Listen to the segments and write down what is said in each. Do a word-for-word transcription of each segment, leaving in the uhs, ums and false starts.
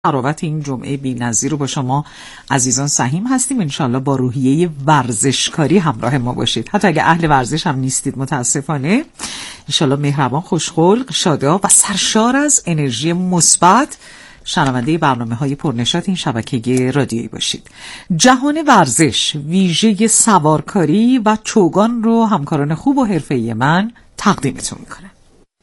تراوت این جمعه بی‌نظیر رو با شما عزیزان سهیم هستیم. انشالله با روحیه ورزشکاری همراه ما باشید. حتی اگه اهل ورزش هم نیستید متاسفانه، انشالله مهربان، خوشخلق، شاداب و سرشار از انرژی مثبت شنونده برنامه‌های پرنشاط این شبکه رادیویی باشید. جهان ورزش، ویژه سوارکاری و چوگان رو همکاران خوب و حرفه‌ای من تقدیمتون میکنم.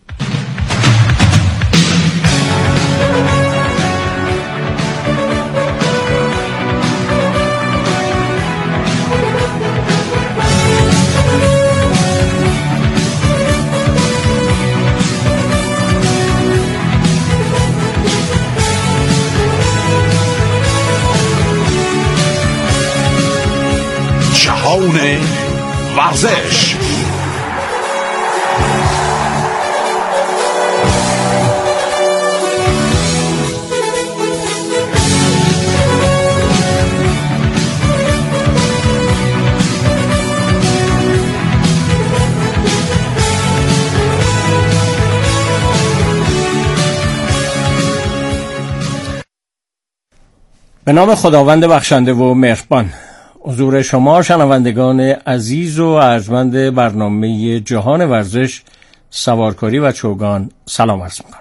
جهان ورزش. به نام خداوند بخشنده و مهربان. حضور شما شنوندگان عزیز و ارجمند برنامه جهان ورزش، سوارکاری و چوگان سلام عرض می‌کنم.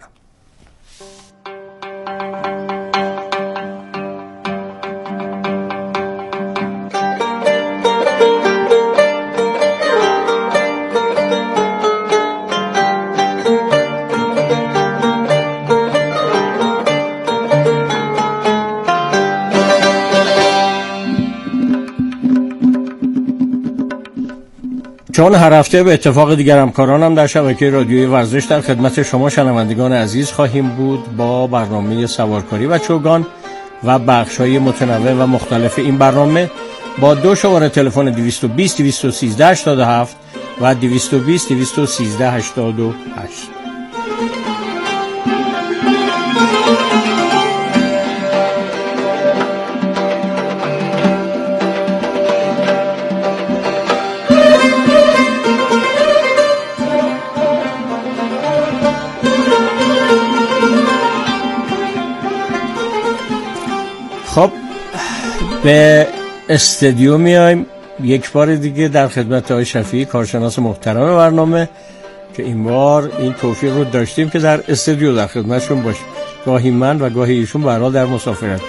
چون هر هفته به اتفاق دیگر همکارانم در شبکه رادیویی ورزش در خدمت شما شنوندگان عزیز خواهیم بود با برنامه سوارکاری و چوگان و بخش‌های متنوع و مختلف این برنامه با دو شماره تلفن دویست و بیست دویست و سیزده هشتاد و هفت و دویست و بیست دویست و سیزده هشتاد و هشت. خب به استودیو میایم یک بار دیگه در خدمت آقای شفیعی، کارشناس محترم برنامه، که این بار این توفیق رو داشتیم که در استودیو در خدمتشون باشیم. گاهی من و گاهی ایشون به هر حال در مسافرت.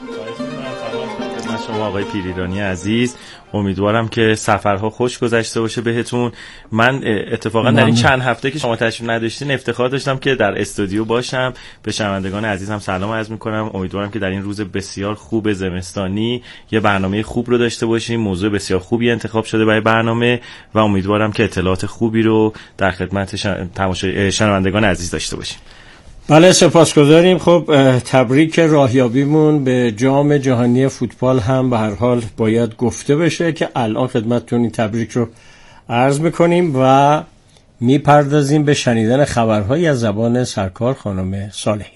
شما آقای پیریرانی عزیز، امیدوارم که سفرها خوش گذشته باشه بهتون. من اتفاقا در این چند هفته که شما تشریف نداشتین افتخار داشتم که در استودیو باشم. به شنوندگان عزیزم سلام عرض می‌کنم. امیدوارم که در این روز بسیار خوب زمستانی یه برنامه خوب رو داشته باشیم. موضوع بسیار خوبی انتخاب شده برای برنامه و امیدوارم که اطلاعات خوبی رو در خدمت تماشای شنوندگان عزیز داشته باشیم. بله سپاسگزاریم. خب تبریک راهیابیمون به جام جهانی فوتبال هم به هر حال باید گفته بشه که الان خدمتتون این تبریک رو عرض میکنیم و میپردازیم به شنیدن خبرهایی از زبان سرکار خانم صالحی.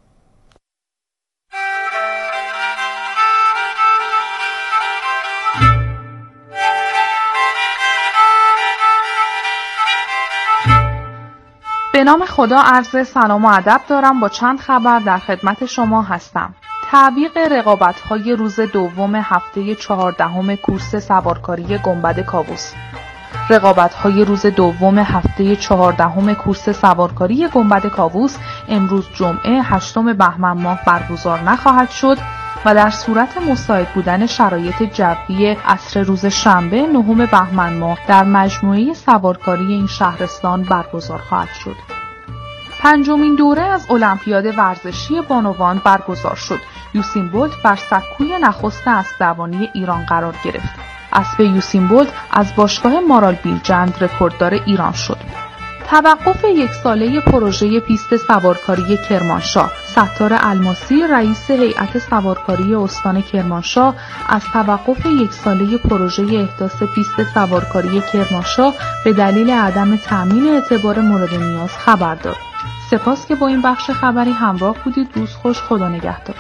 به نام خدا عرض سلام و ادب دارم. با چند خبر در خدمت شما هستم. تعویق رقابت‌های روز دوم هفته چهاردهم کورس سوارکاری گنبد کاووس. رقابت‌های روز دوم هفته چهاردهم کورس سوارکاری گنبد کاووس امروز جمعه هشتم بهمن ماه برگزار نخواهد شد و در صورت مساعد بودن شرایط جوی عصر روز شنبه نهم بهمن ماه در مجموعه سوارکاری این شهرستان برگزار خواهد شد. پنجمین دوره از المپیاد ورزشی بانوان برگزار شد. یوسین بولت بر سکوی نخست اسب‌دوانی ایران قرار گرفت. اسب یوسین بولت از باشگاه مارال بیلجند رکورددار ایران شد. توقف یک ساله پروژه پیست سوارکاری کرمانشاه. ستار الماسی رئیس هیئت سوارکاری استان کرمانشاه از توقف یک ساله پروژه احداث پیست سوارکاری کرمانشاه به دلیل عدم تامین اعتبار مورد نیاز خبر داد. سپاس که با این بخش خبری همراه بودید. روز خوش، خدا نگهدار.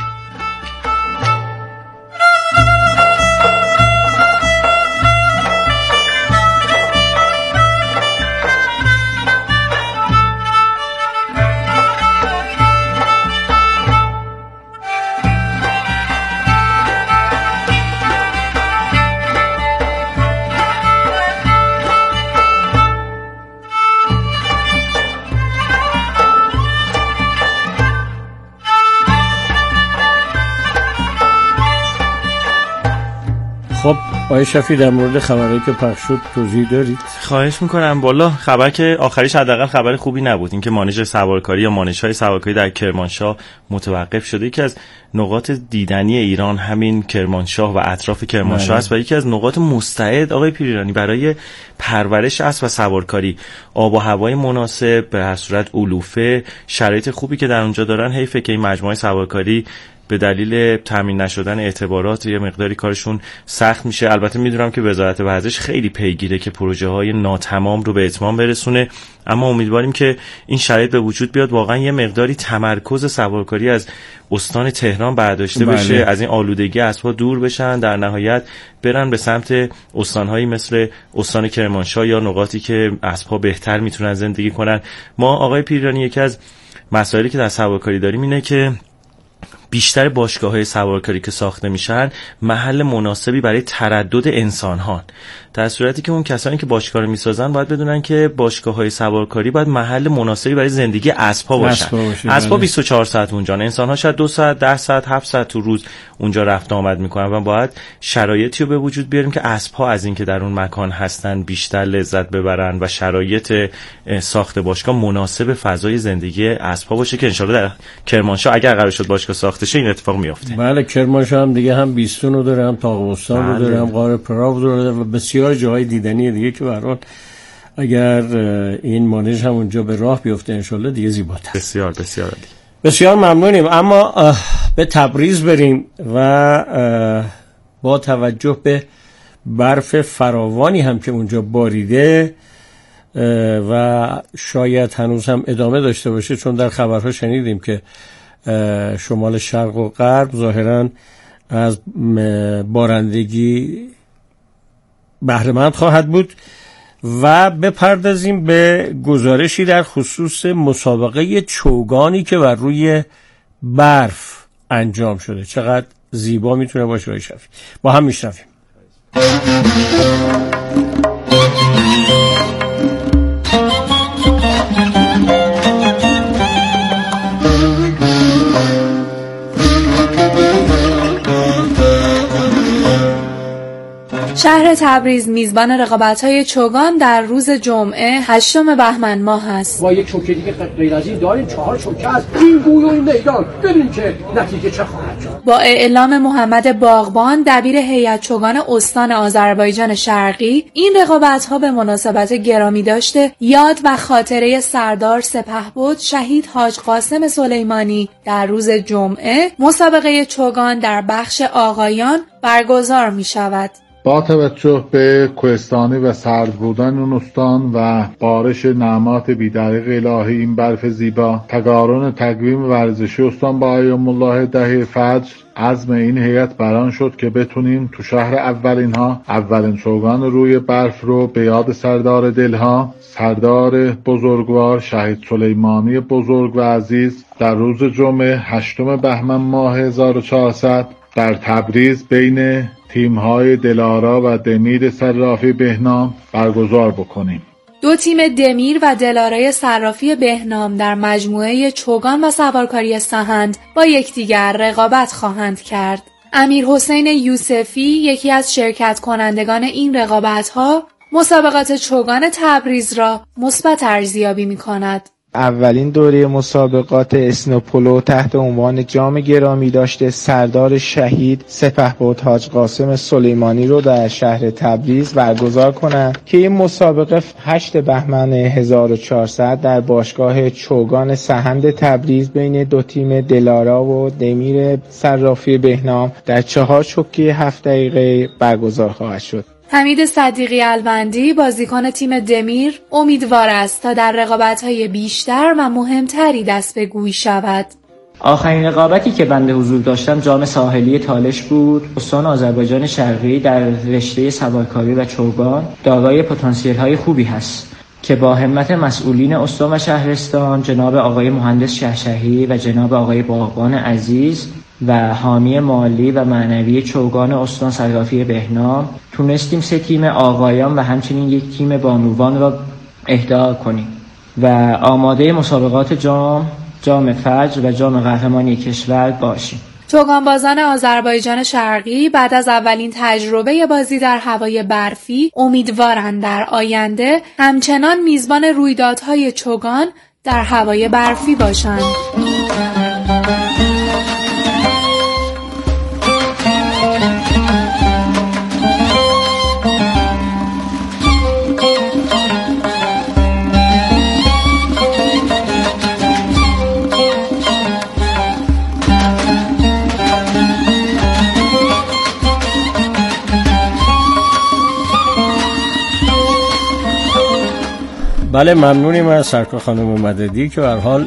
خب آقای شفیع در مورد خبری که پخش شد توضیح دارید؟ خواهش میکنم. بالا خبر که آخریش حداقل خبر خوبی نبود، اینکه مانش سوارکاری یا مانش‌های سوارکاری در کرمانشاه متوقف شده. یکی از نقاط دیدنی ایران همین کرمانشاه و اطراف کرمانشاه است و یکی از نقاط مستعد آقای پیریانی برای پرورش اسب و سوارکاری. آب و هوای مناسب، به هر صورت علوفه، شرایط خوبی که در اونجا دارن. حیفه که این مجموعه سوارکاری به دلیل تامین نشدن اعتبارات یه مقداری کارشون سخت میشه. البته میدونم که وزارت ورزش خیلی پیگیره که پروژه های ناتمام رو به اتمام برسونه، اما امیدواریم که این شرایط به وجود بیاد، واقعا یه مقداری تمرکز سوارکاری از استان تهران برداشته بله. بشه، از این آلودگی اسبا دور بشن، در نهایت برن به سمت استانهایی مثل استان کرمانشاه یا نقاطی که اسبا بهتر میتونن زندگی کنن. ما آقای پیریانی یکی از مسائلی که در سوارکاری داریم اینه که بیشتر باشگاه‌های سوارکاری که ساخته میشن محل مناسبی برای تردد انسان‌ها، در صورتی که اون کسانی که باشگاه رو میسازن باید بدونن که باشگاه‌های سوارکاری باید محل مناسبی برای زندگی اسب‌ها باشن. اسب‌ها بیست و چهار ساعت اونجا، انسان‌ها شاید دو ساعت، ده ساعت، هفت ساعت تو روز اونجا رفت آمد میکنن و باید شرایطی رو به وجود بیاریم که اسب‌ها از این که در اون مکان هستن بیشتر لذت ببرن و شرایط ساخت باشگاه مناسب فضای زندگی اسب‌ها باشه که ان شاءالله در کرمانشاه اگر قرار شد باشگاه ساخته شه این اتفاق میفته. بله، کرمانشاه هم دیگه هم بیستون رو داره، هم طاق‌بستان رو داره، هم غار پراو داره و بسیار جاهای دیدنی دیگه که به هر حال اگر این مانش هم اونجا به راه بیفته انشالله دیگه زیباتر. بسیار بسیار عالی. بسیار ممنونیم. اما به تبریز بریم و با توجه به برف فراوانی هم که اونجا باریده و شاید هنوز هم ادامه داشته باشه، چون در خبرها شنیدیم که شمال شرق و غرب ظاهراً از بارندگی بهره‌مند خواهد بود و بپردازیم به گزارشی در خصوص مسابقه چوگانی که بر روی برف انجام شده. چقدر زیبا میتونه باشه آقای شفیع. با هم میشنویم. شهر تبریز میزبان رقابت‌های چوگان در روز جمعه هشتم بهمن ماه است. با یک چوکه دیگه غیر از این داریم چهار چوکه از این گوی و این میدان، ببین که نتیجه چه خواهد شد. با اعلام محمد باغبان دبیر هیئت چوگان استان آذربایجان شرقی، این رقابت‌ها به مناسبت گرامی داشته یاد و خاطره سردار سپهبد شهید حاج قاسم سلیمانی در روز جمعه مسابقه چوگان در بخش آقایان برگزار می‌شود. با توجه به کوهستانی و سرد بودن اون استان و بارش نعمات بی‌دریغ الهی این برف زیبا، تقارن تقویم ورزشی استان با ایام الله دهه فجر، عزم این هیئت بران شد که بتونیم تو شهر اولین ها اولین چوگان روی برف رو به یاد سردار دلها، سردار بزرگوار شهید سلیمانی بزرگ و عزیز در روز جمعه هشتم بهمن ماه هزار و چهارصد در تبریز بین تیم‌های دلارا و دمیر صرافی بهنام برگزار بکنیم. دو تیم دمیر و دلارای صرافی بهنام در مجموعه چوگان و سوارکاری سهند با یکدیگر رقابت خواهند کرد. امیر حسین یوسفی، یکی از شرکت کنندگان این رقابت‌ها، مسابقات چوگان تبریز را مثبت ارزیابی می‌کند. اولین دوره مسابقات اسنوپولو تحت عنوان جام گرامی داشته سردار شهید سپهبد حاج قاسم سلیمانی رو در شهر تبریز برگزار کنند که این مسابقه هشتم بهمن هزار و چهارصد در باشگاه چوگان سهند تبریز بین دو تیم دلارا و دمیر صرافی بهنام در چهار چوکه هفت دقیقه برگزار خواهد شد. حمید صدیقی الوندی، بازیکن تیم دمیر، امیدوار است تا در رقابت‌های بیشتر و مهمتری دست به گوی شود. آخرین رقابتی که بنده حضور داشتم جام ساحلی تالش بود. استان آذربایجان شرقی در رشته سوارکاری و چوگان دارای پتانسیل‌های خوبی هست که با همت مسئولین استان و شهرستان جناب آقای مهندس شهشهی و جناب آقای باغبان عزیز و حامی مالی و معنوی چوگان استان صرافی بهنام تونستیم سه تیم آقایان و همچنین یک تیم بانوان را اهدا کنیم و آماده مسابقات جام، جام فجر و جام قهرمانی کشور باشیم. چوگانبازان آذربایجان شرقی بعد از اولین تجربه بازی در هوای برفی امیدوارند در آینده همچنان میزبان رویدادهای چوگان در هوای برفی باشند. بله، ممنونیم از سرکار خانم مددی که به هر حال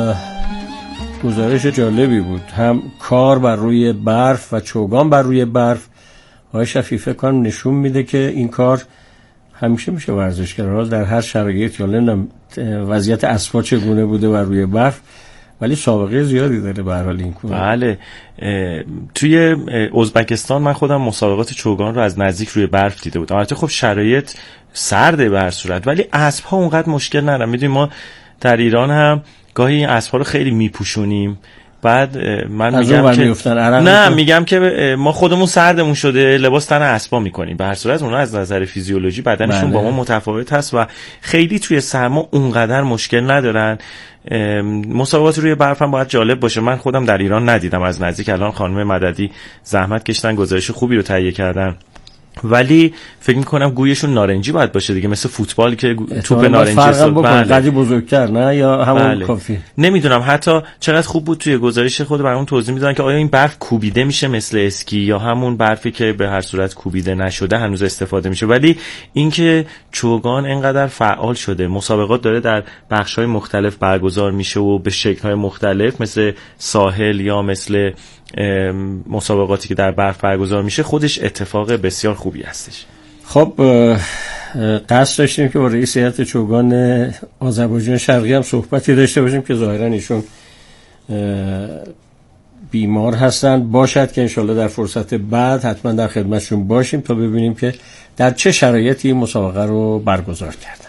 گزارش جالبی بود. هم کار بر روی برف و چوگان بر روی برف آقای شفیع فکر کنم نشون میده که این کار همیشه میشه ورزشکارها در هر شرایط، یا نمیدونم وضعیت اسبا چگونه بوده بر روی برف، ولی سابقه زیادی داره به هر حال این کار. بله، توی ازبکستان من خودم مسابقات چوگان رو از نزدیک روی برف دیده بودم. البته خب شرایط سرده به هر صورت، ولی اسب ها اونقدر مشکل ندارن. میدونی ما در ایران هم گاهی این اسب ها رو خیلی میپوشونیم، بعد من میگم که نه میگم که ما خودمون سردمون شده لباس تن اسبا میکنیم. به هر صورت اونا از نظر فیزیولوژی بدنشون با ما متفاوت هست و خیلی توی سرما اونقدر مشکل ندارن. مسابقات روی برف هم باید جالب باشه. من خودم در ایران ندیدم از نزدیک. الان خانم مددی زحمت کشتن، گزارش خوبی رو تهیه کردن، ولی فکر میکنم گویشون نارنجی باید باشه دیگه، مثل فوتبال که توپ نارنجی است. بله بزرگتر نه یا همون بله. کافی نمیدونم حتی چقدر خوب بود توی گزارش خود برامون توضیح میدادن که آیا این برف کوبیده میشه مثل اسکی یا همون برفی که به هر صورت کوبیده نشده هنوز استفاده میشه. ولی اینکه چوگان اینقدر فعال شده، مسابقات داره در بخش‌های مختلف برگزار میشه و به شکل‌های مختلف مثل ساحل یا مثل مسابقاتی که در برف برگزار میشه، خودش اتفاق بسیار خوبی هستش. خب قصد داشتیم که با رئیس هیئت چوگان آذربایجان شرقی هم صحبتی داشته باشیم که ظاهرا ایشون بیمار هستند. باشد که انشالله در فرصت بعد حتما در خدمتشون باشیم تا ببینیم که در چه شرایطی مسابقه رو برگزار کردند.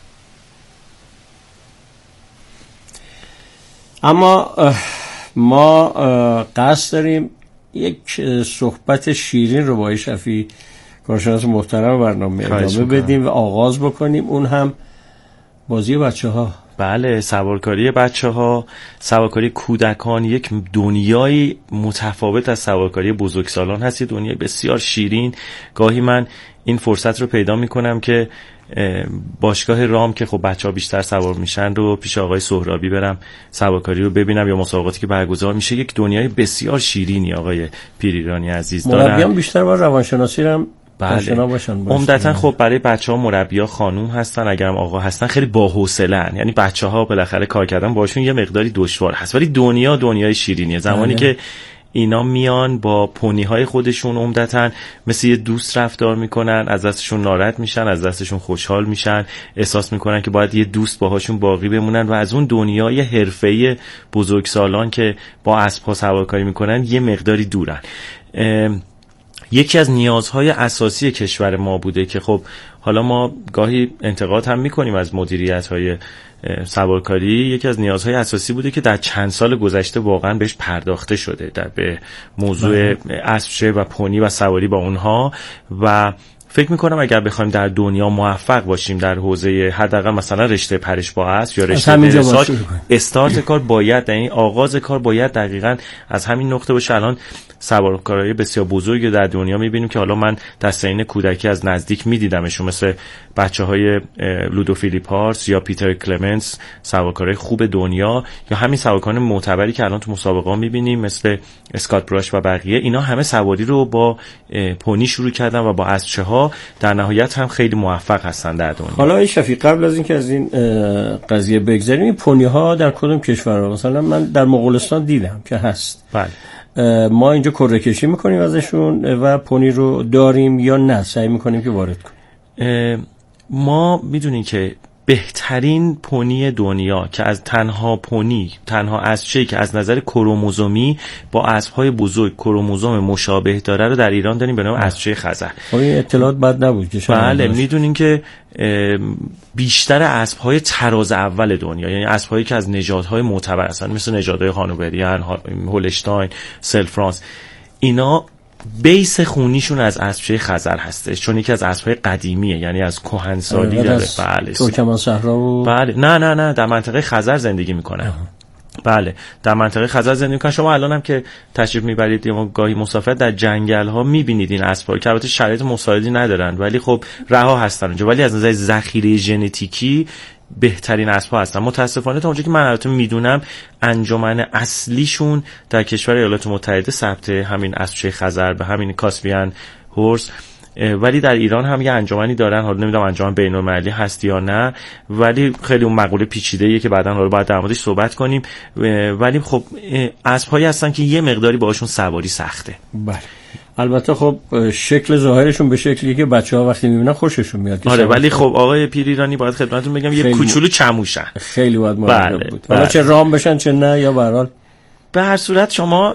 اما ما قصد داریم یک صحبت شیرین رو با آقای شفیع کارشناس محترم برنامه ادامه بدیم و آغاز بکنیم، اون هم بازی بچه ها. بله، سوارکاری بچه ها، سوارکاری کودکان یک دنیای متفاوت از سوارکاری بزرگسالان هست، یه دنیای بسیار شیرین. گاهی من این فرصت رو پیدا میکنم که باشگاه رام که خب بچه‌ها بیشتر سوار میشن رو پیش آقای سهرابی برم سوارکاری رو ببینم یا مسابقاتی که برگزار میشه. یک دنیای بسیار شیرینی آقای پیریرانی عزیز دارن. مربیان بیشتر با روانشناسی هم آشنا باشن. عمدتاً خب برای بچه‌ها مربی‌ها خانوم هستن، اگرم آقا هستن خیلی باحوصله‌ان. یعنی بچه‌ها بالاخره کار کردن باشون یه مقداری دشوار هست، ولی دنیا دنیای شیرینیه. زمانی که اینا میان با پونی های خودشون عمدتاً مثل یه دوست رفتار میکنن، از دستشون ناراحت میشن، از دستشون خوشحال میشن، احساس میکنن که باید یه دوست باهاشون باقی بمونن و از اون دنیای حرفه‌ای بزرگسالان که با اسب‌ها سوارکاری میکنن یه مقداری دورن. یکی از نیازهای اساسی کشور ما بوده که خب حالا ما گاهی انتقاد هم میکنیم از مدیریت‌های سوارکاری، یکی از نیازهای اساسی بوده که در چند سال گذشته واقعا بهش پرداخته شده در به موضوع اسب و پونی و سواری با اونها. و فکر میکنم اگر بخوایم در دنیا موفق باشیم در حوزه حداقل مثلا رشته پرش با اسب یا رشته درساج، استارت کار باید، یعنی آغاز کار باید دقیقاً از همین نقطه باشه. الان سوارکارهای بسیار بزرگی در دنیا میبینیم که حالا من در سن کودکی از نزدیک میدیدمشون، مثل بچهای لودو فیلیپارس یا پیتر کلمنس، سوارکارهای خوب دنیا، یا همین سوارکاران معتبری که الان تو مسابقه ها میبینیم مثل اسکات براش و بقیه. اینا همه سواری رو با پونی شروع کردن و با اسب‌ها در نهایت هم خیلی موفق هستن در دنیا. حالا این شفیع قبل از اینکه از این قضیه بگذریم، این پونی ها در کدوم کشورها؟ مثلا من در مغولستان دیدم که هست. بله. ما اینجا کره کشی میکنیم ازشون و پونی رو داریم یا نه سعی میکنیم که وارد کنیم؟ ما میدونیم که بهترین پونی دنیا که از تنها پونی تنها اسبچه‌ای که از نظر کروموزومی با اسب‌های بزرگ کروموزوم مشابه داره رو در ایران داریم به نام اسبچه خزر. این اطلاعات بد نبود که شما بله میدونین که بیشتر اسب‌های تراز اول دنیا، یعنی اسب‌هایی که از نژادهای معتبر هستن مثل نژادهای هانووریان، هولشتاین، سل فرانس، اینا بیس خونیشون از اسبچه خزر هستش، چون یکی از اسب‌های قدیمیه، یعنی از کهنسالی داره. بله ترکمن صحرا و بله نه نه نه در منطقه خزر زندگی میکنن. بله در منطقه خزر زندگی میکنن. شما الان هم که تشریف میبرید یا گاهی مسافرت در جنگل ها میبینید این اسبا که البته شرایط مساعدی ندارن ولی خب رها هستن اونجا، ولی از نظر ذخیره ژنتیکی بهترین اسب‌ها هستن. متاسفانه تا اونجا که من البته میدونم انجمن اصلیشون در کشور ایالات متحده ثبت همین اسبچه خزر به همین کاسپیان هورس، ولی در ایران هم یه انجمنی دارن، حالا نمیدونم انجمن بین‌المللی هست یا نه، ولی خیلی اون مقوله پیچیده‌ایه که بعداً حالا باید در موردش صحبت کنیم. ولی خب اسب‌هایی هستن که یه مقداری باهاشون سواری سخته. بله البته خب شکل ظاهرشون به شکلی که بچه‌ها وقتی میبینن خوششون میاد. آره ولی خب آقای پیریرانی باید خدمتتون بگم یه کوچولو چموشن. خیلی باید مراقب بله. بود. حالا چه رام بشن چه نه یا به هر حال به هر صورت شما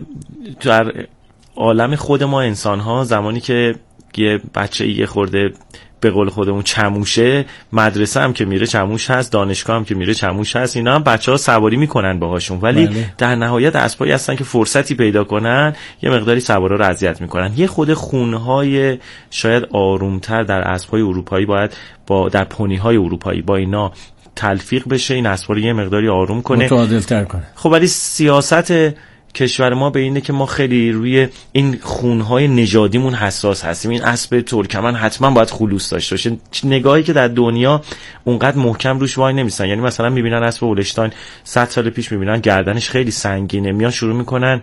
در عالم خود ما انسان‌ها زمانی که یه بچه یه خورده به قول خودمون چموشه، مدرسه هم که میره چموش هست، دانشگاه هم که میره چموش هست، اینا هم بچه‌ها سواری میکنن باهاشون، ولی بله. در نهایت اسبایی هستن که فرصتی پیدا کنن یه مقداری سوارا رو اذیت میکنن. یه خود خونهای شاید آرومتر در اسبای اروپایی باید با در پونی‌های اروپایی با اینا تلفیق بشه، این اسبا رو یه مقداری آروم کنه، متعادل‌تر کنه. خب ولی سیاست کشور ما به اینه که ما خیلی روی این خونهای نژادیمون حساس هستیم. این اسب ترکمن حتما باید خلوص داشته باشه. نگاهی که در دنیا اونقدر محکم روش وای نمیستن، یعنی مثلا میبینن اسب هولشتاین صد سال پیش میبینن گردنش خیلی سنگینه، میان شروع میکنن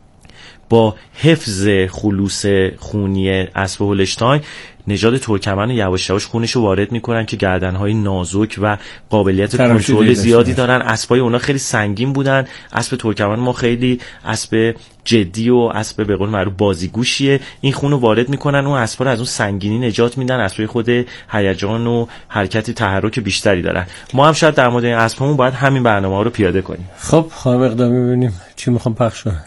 با حفظ خلوص خونی اسب هولشتاین نژاد ترکمن یواش یواش خونش رو وارد میکنن که گردنهای نازک و قابلیت کنترل زیادی دارن. اسبای اونا خیلی سنگین بودن، اسب ترکمن ما خیلی اسب جدی و اسب به قول معروف بازیگوشیه. این خون رو وارد میکنن، اون اسبا رو از اون سنگینی نجات میدن، اسبای خود هیجان و حرکت تحرک بیشتری دارن. ما هم شاید در مورد این اسبمون باید همین برنامه رو پیاده کنیم. خب خانم اقدامی ببینیم چی میخوام پخش کنم.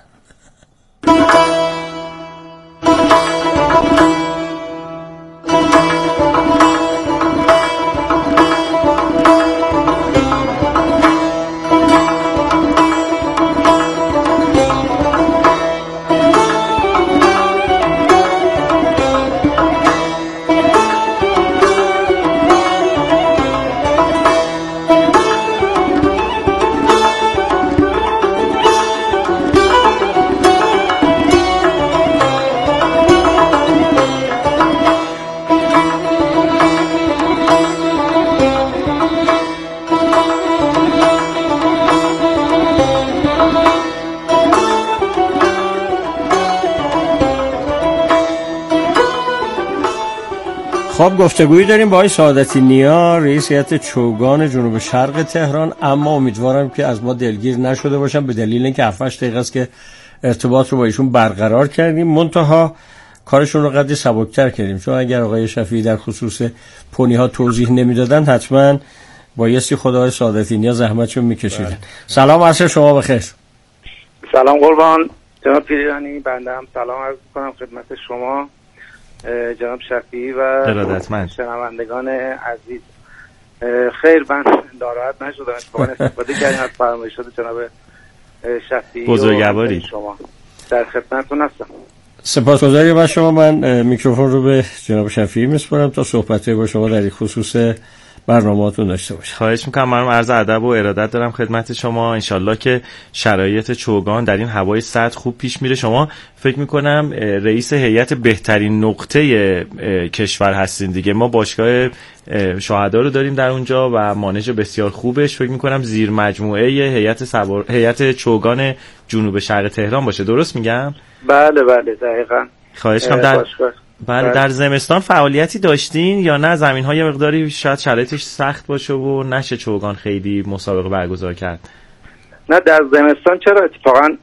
خب گفتگویی داریم با آقای سعادتی نیا، رئیس هیئت چوگان جنوب شرق تهران، اما امیدوارم که از ما دلگیر نشده باشم به دلیل اینکه هفت هشت دقیقه است که ارتباط رو با ایشون برقرار کردیم، منتها کارشون رو قدری سبکتر کردیم، چون اگر آقای شفیعی در خصوص پونی ها توضیح نمیدادن حتما بایستی خود آقای سعادتی نیا زحمتشون میکشیدن. سلام عرض شما بخیر. سلام قربان جناب پیریانی، بنده هم سلام عرض می‌کنم خدمت شما جناب شفیعی و شنوندگان عزیز. خیر من ناراحت نشدم، اتفاقا استفاده کردیم از فرمایشات جناب شفیعی بزرگواری. شما در خدمتتون هستم. سپاسگزاریم از شما. من میکروفون رو به جناب شفیعی میسپارم تا صحبتی با شما در این خصوص برنامه‌تون داشته باشید. خواهش میکنم. منم عرض ادب و ارادت دارم خدمت شما. انشالله که شرایط چوگان در این هوای سرد خوب پیش میره. شما فکر میکنم رئیس هیئت بهترین نقطه کشور هستین دیگه. ما باشگاه شهدا رو داریم در اونجا و مانش بسیار خوبش، فکر میکنم زیر مجموعه هیئت سوار هیئت چوگان جنوب شرق تهران باشه. درست میگم؟ بله بله دقیقاً. خواهش میکنم. در بله در زمستان فعالیتی داشتین یا نه؟ زمین‌های مقداری شاید شرایطش سخت باشه و نشه چوگان خیلی مسابقه برگزار کرد. نه در زمستان چرا، اتفاقا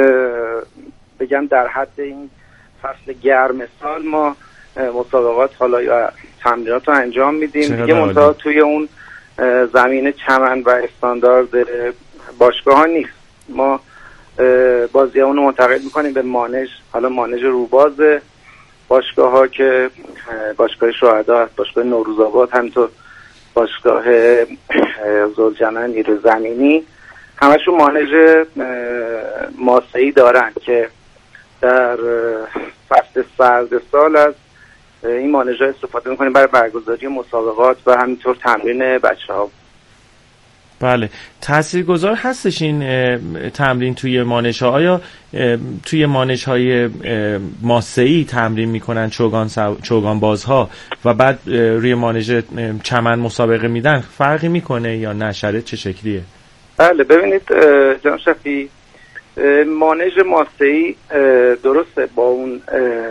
بگم در حد این فصل گرم سال ما مسابقات حالا یا تمرینات رو انجام میدیم دیگه، منتها توی اون زمین چمن و استاندارد باشگاه ها نیست. ما بازی اون رو منتقل میکنیم به مانژ، حالا مانژ روباز باشگاه ها که باشگاه شهدا هست، باشگاه نوروزآباد، همینطور باشگاه زلجمن نیروی زمینی، همشون مانژ ماسه‌ای دارن که در فصل سرد سال از این مانژها استفاده میکنیم برای برگزاری مسابقات و همینطور تمرین بچه ها. بله، تاثیرگذار هستش این تمرین توی مانژ ها؟ آیا توی مانژ های ماسه‌ای تمرین میکنن چوگان سو... چوگان بازها و بعد روی مانژ چمن مسابقه میدن، فرقی میکنه یا نه؟ شرایط چه شکلیه؟ بله، ببینید جناب شفیعی، مانژ ماسه‌ای درسته با اون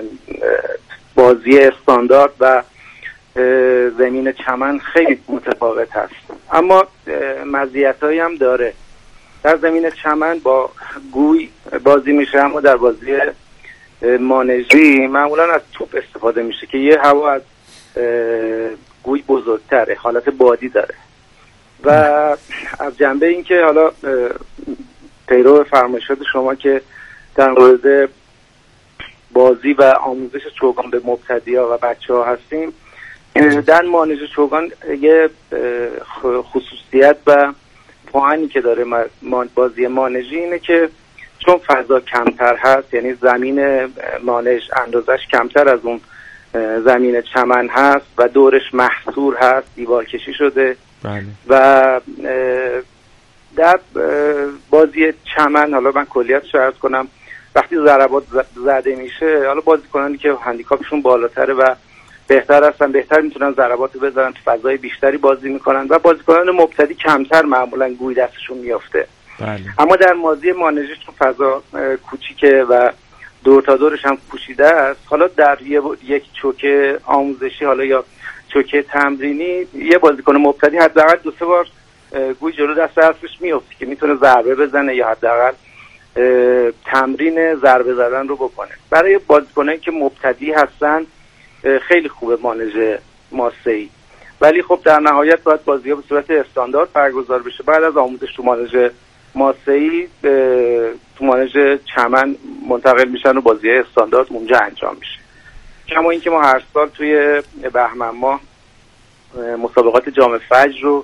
بازی استاندارد و زمین چمن خیلی متفاوت هست، اما مزیتایی هم داره. در زمین چمن با گوی بازی میشه، اما در بازی مانژی معمولا از توپ استفاده میشه که یه هوا از گوی بزرگتره، حالت بادی داره. و از جنبه این که حالا پیرو فرمایشات شما که در مورد بازی و آموزش چوگان به مبتدی‌ها و بچه‌ها هستیم، در مانژ چوگان یه خصوصیت و پوانی که داره بازی مانژی اینه که چون فضا کمتر هست، یعنی زمین مانژ اندازش کمتر از اون زمین چمن هست و دورش محصور هست، دیوار کشی شده. بله. و در بازی چمن، حالا من کلیتش رو عرض کنم، وقتی ضربات زده میشه، حالا بازیکنانی که هندیکاپشون بالاتره و بهتر هستن بهتر میتونن ضربات رو بزنن، تو فضای بیشتری بازی میکنن و بازیکنان مبتدی کمتر معمولا گوی دستشون میافته. بله. اما در بازی مانژ چون فضا کوچیکه و دور تا دورش هم پوشیده است، حالا در یک چوکه آموزشی حالا یا چوکه تمرینی یه بازیکن مبتدی حداقل دو سه بار گوی جلو دست اصلش میافته که میتونه ضربه بزنه یا حداقل تمرین ضربه زدن رو بکنه. برای بازیکنایی که مبتدی هستن خیلی خوبه مانژ ماسه‌ای، ولی خب در نهایت باید بازی‌ها به صورت استاندارد برگزار بشه. بعد از آموزش تو مانژ ماسه‌ای تو مانژ چمن منتقل میشن و بازی‌های استاندارد اونجا انجام میشه. کما اینکه ما هر سال توی بهمن ماه مسابقات جام فجر رو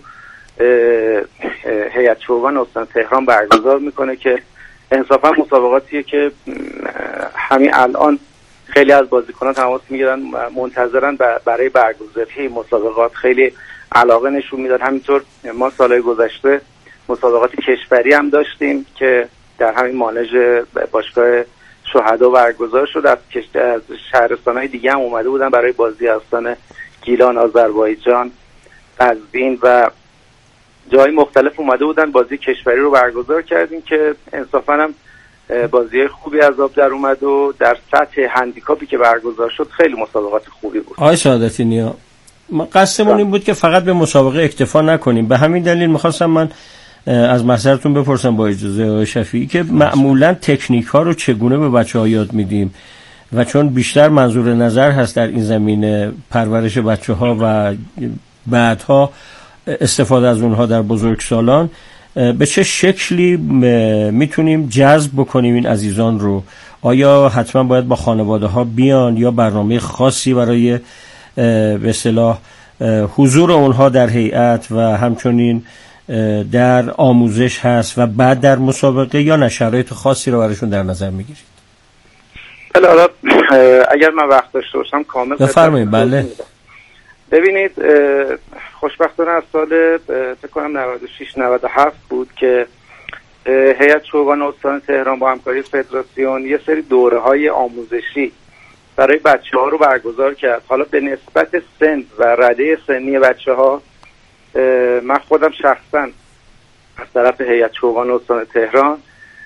هیئت چوگان استان تهران برگزار میکنه که انصافا مسابقاتیه که همین الان خیلی از بازیکنان تماس میگیرن، منتظرن برای برگزاری مسابقات، خیلی علاقه نشون میدن. همینطور ما سالهای گذشته مسابقات کشوری هم داشتیم که در همین مانژ باشگاه شهدا برگزار شد. از شهرستان‌های دیگه هم اومده بودن برای بازی، استان گیلان، آذربایجان، قزوین و جای مختلف اومده بودن بازی کشوری رو برگزار کردیم که انصافا هم بازی خوبی از آب در اومد و در سطح هندیکاپی که برگزار شد خیلی مسابقات خوبی بود. آقای سعادتی نیا، ما قصدمون این بود که فقط به مسابقه اکتفا نکنیم. به همین دلیل میخواستم من از محضرتون بپرسم با اجازه آقای شفیعی که معمولا تکنیک ها رو چگونه به بچه ها یاد میدیم و چون بیشتر منظور نظر هست در این زمینه پرورش بچه ها و بعدها استفاده از اونها در بزرگسالان، به چه شکلی میتونیم جذب بکنیم این عزیزان رو؟ آیا حتما باید با خانواده ها بیان یا برنامه خاصی برای به اصطلاح حضور اونها در هیئت و همچنین در آموزش هست و بعد در مسابقه، یا نه شرایط خاصی رو براشون در نظر میگیرید؟ بله، حالا اگر من وقت داشته باشم کامل بفرمایید. بله، ببینید خوشبختانه از سال فکر کنم نود و شش نود و هفت بود که هیئت چوگان استان تهران با همکاری فدراسیون یه سری دوره‌های آموزشی برای بچه‌ها رو برگزار کرد. حالا به نسبت سن و رده سنی بچه‌ها من خودم شخصا از طرف هیئت چوگان استان تهران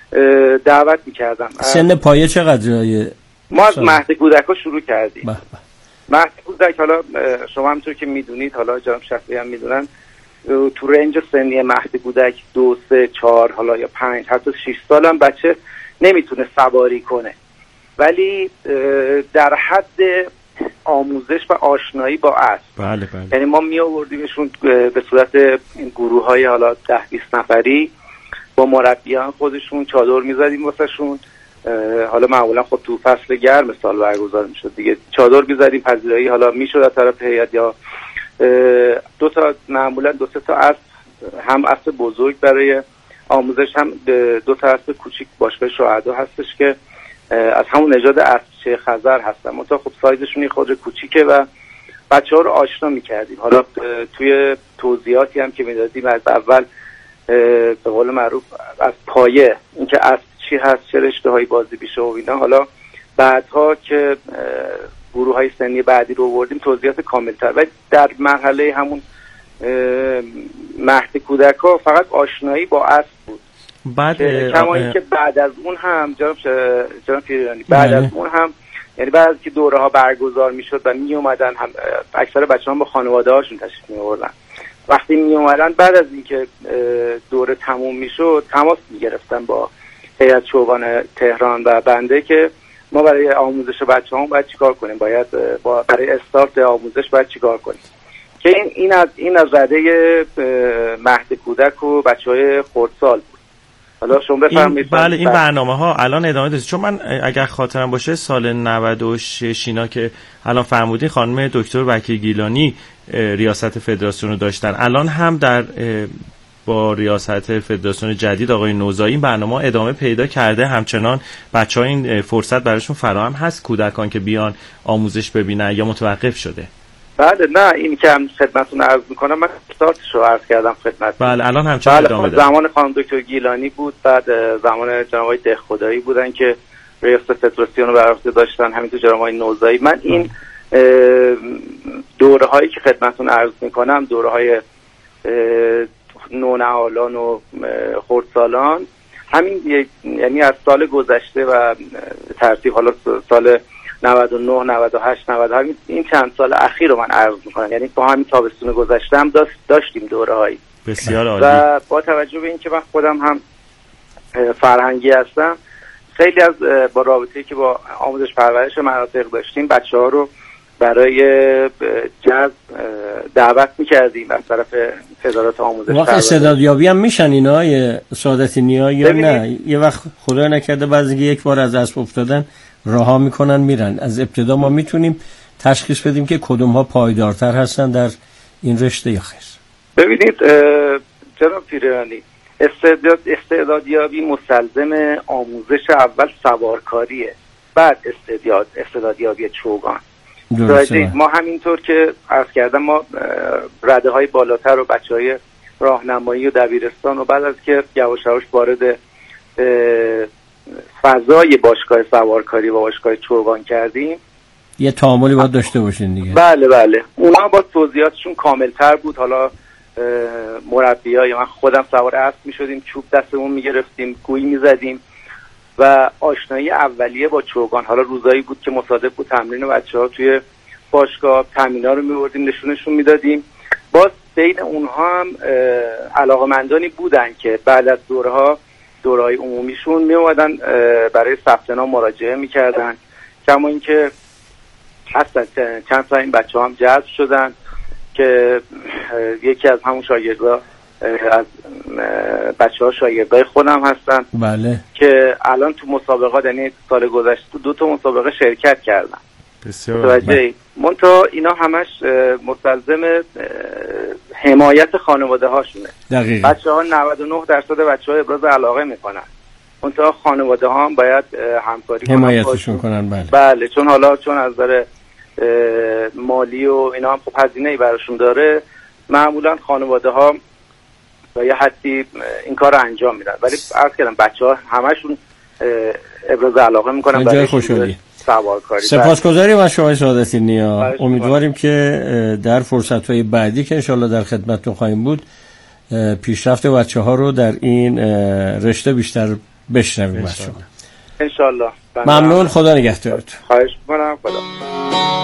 دعوت می‌کردم. سن پایه چقدره؟ ما از مهد کودک‌ها شروع کردیم. بله. مهد کودک، حالا شما همونطور که میدونید، حالا جناب شفیعی هم میدونن، تو رنج سنی مهد کودک دو سه چهار حالا یا پنج حتی شش سال هم بچه نمیتونه سواری کنه، ولی در حد آموزش و آشنایی با اسب. بله بله. یعنی ما می آوردیمشون به صورت این گروه های حالا ده بیست نفری با مربیان خودشون، چادر می‌زدیم واسهشون. حالا معمولا خب تو فصل گرم سال برگزار می‌شد دیگه، چادر می‌زدیم، پذیرایی حالا می‌شد از طرف هیئت یا دو تا معمولا دو سه تا اسب، هم اسب بزرگ برای آموزش، هم دو تا اسب کوچیک باشگاه شهدا هستش که از همون نژاد اسب خزر هستن، منتها خب سایزشون خود کوچیکه و بچه‌ها رو آشنا می‌کردیم. حالا توی توضیحاتی هم که می‌دادیم از اول به قول معروف از پایه اینکه اسب چی هست، چه رشته‌هایی بازی میشه و اینا. حالا بعدها که گروه‌های سنی بعدی رو آوردیم توضیحات کامل‌تر، و در مرحله همون مهد کودک‌ها فقط آشنایی با اسب بود. بعد کما اینکه بعد از اون هم جناب جناب پیرانی بعد از اون هم یعنی بعد از که دوره‌ها برگزار میشد و می اومدن، هم اکثر بچه‌ها با خانواده‌هاشون تشریف می‌آوردن. وقتی می اومدن بعد از اینکه دوره تموم میشد تماس می‌گرفتن با هیئت چوگان تهران و بنده که ما برای آموزش بچه‌ها باید چیکار کنیم، باید با برای استارت آموزش باید چیکار کنیم. که این این از این از رده مهد کودک و بچه‌های خردسال بود. حالا شما بفرمایید. بله این برنامه‌ها الان ادامه داره، چون من اگر خاطرم باشه سال نود و شش اینا که الان فرمودین خانم دکتر وکیل گیلانی ریاست فدراسیون رو داشتن، الان هم در با ریاست فدراسیون جدید آقای نوزایی این برنامه ادامه پیدا کرده، همچنان بچه‌ها این فرصت براشون فراهم هست کودکان که بیان آموزش ببینن یا متوقف شده؟ بله نه این که هم خدمتتون عرض میکنم، من استارتش رو عرض کردم خدمت. بله الان همچنان بله ادامه داره. زمان خانم دکتر گیلانی بود، بعد زمان جناب آقای دهخدایی بودن که ریاست فدراسیون رو بر عهده داشتن، همینطور جناب آقای نوزایی. من این دوره هایی که خدمتتون عرض میکنم دوره های نونهالان و خردسالان همین یعنی از سال گذشته و ترتیب حالا سال نود و نه نود و هشت نود و هفت این چند سال اخیر رو من عرض میکنم، یعنی با همین تابستون گذشته هم داشتیم دوره هایی بسیار عالی. و با توجه به اینکه من خودم هم فرهنگی هستم، خیلی از با رابطه‌ای که با آموزش پرورش مناطق داشتیم بچه‌ها رو برای جذب دعوت می‌کردیم از طرف ادارات آموزش. وقت استعدادیابی هم میشن اینا یه سعادتی نیا یا نه؟ یه وقت خدا نکرده بعضی یک بار از اسب افتادن رها میکنن میرن. از ابتدا ما میتونیم تشخیص بدیم که کدوم ها پایدارتر هستن در این رشته یا خیر؟ ببینید جناب پیرانی، استعداد استعدادیابی مستلزم آموزش اول سوارکاریه، بعد استعداد استعدادیابی چوگان. ما همینطور که عرض کردم ما رده های بالاتر و بچه های راهنمایی و دبیرستان و بعد از که یواش یواش وارد فضای باشگاه سوارکاری و باشگاه چوگان کردیم یه تعاملی باید داشته باشین دیگه. بله بله اونا با توضیحاتشون کاملتر بود. حالا مربیای من خودم سوار اسب می شدیم، چوب دستمون می گرفتیم، گویی می زدیم و آشنایی اولیه با چوگان. حالا روزایی بود که مصادف بود تمرین بچه ها توی باشگاه، تمرین‌ها رو می بردیم نشونشون می دادیم. باز بین اونها هم علاقمندانی بودن که بعد از دوره ها دورهای عمومیشون می اومدن برای ثبت نام مراجعه می کردن، کما اینکه هستن چند تا این بچه ها هم جذب شدن که یکی از همون شاگردها از بچه ها شاگردای خودم هستن. بله. که الان تو مسابقات یعنی سال گذشته تو دو تا مسابقه شرکت کردن. بسیار بله. منتها اینا همش مستلزم حمایت خانواده هاشونه. دقیقاً. بچه ها نود و نه درصد بچه ها ابراز علاقه میکنن، منتها خانواده ها هم باید همکاری کنن، حمایتشون کنن. بله. بله چون حالا چون از نظر مالی و اینا هم خب هزینه‌ای براشون داره، معمولا خانواده ها تا یه حدی این کار رو انجام میدن، ولی عرض کردم بچه‌ها همشون ابراز علاقه میکنن برای خوشحالی سوارکاری. سپاسگزاریم از شما سعادتی نیا. امیدواریم که در فرصت‌های بعدی که انشالله در خدمتتون خواهیم بود پیشرفت بچه‌ها رو در این رشته بیشتر بشنویم از شما انشالله. ممنون، خدا نگهدارت. خواهش می‌کنم. خدا